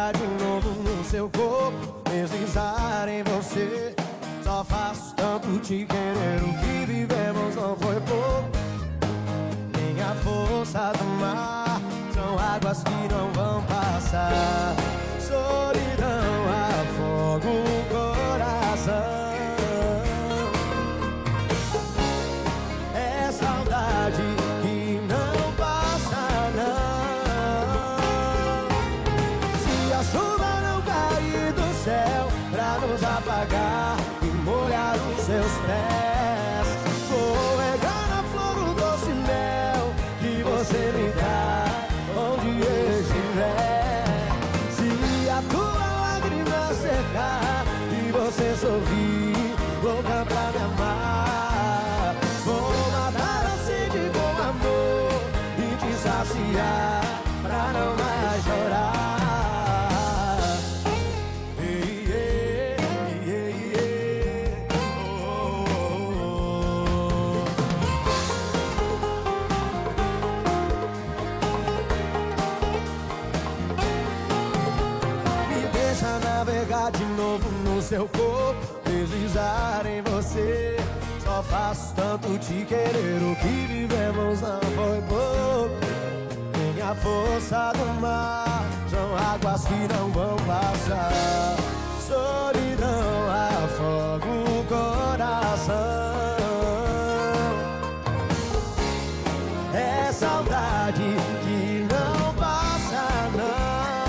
navegar de novo no seu corpo, deslizar em você. Só faço tanto te querer, o que vivemos não foi pouco. Nem a força do mar, são águas que não vão passar. Solidão afoga o coração. É saudade que não passa não. Se a chuva não cair do céu pra nos apagar e molhar os seus pés, vou regar na flor o doce mel que você me dá onde eu estiver. Se a tua lágrima secar e você sorrir, louca pra me amar, vou matar a sede com amor e te saciar pra não mais chorar. Navegar de novo no seu corpo, deslizar em você. Só faço tanto te querer, o que vivemos não foi pouco. Nem a força do mar, são águas que não vão passar. Solidão afoga o coração. É saudade que não passa não.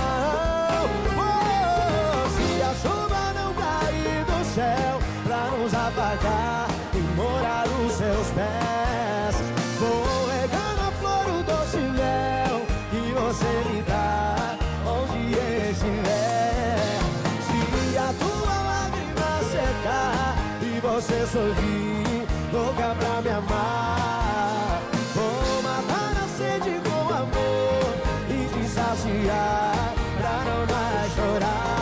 Céu pra nos apagar e morar os seus pés, vou regar na flor o doce mel que você me dá onde estiver. Se a tua lágrima secar e você sorrir, louca pra me amar, vou matar a sede com amor e te saciar pra não mais chorar.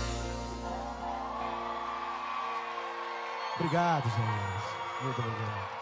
Obrigado, gente. Muito obrigado.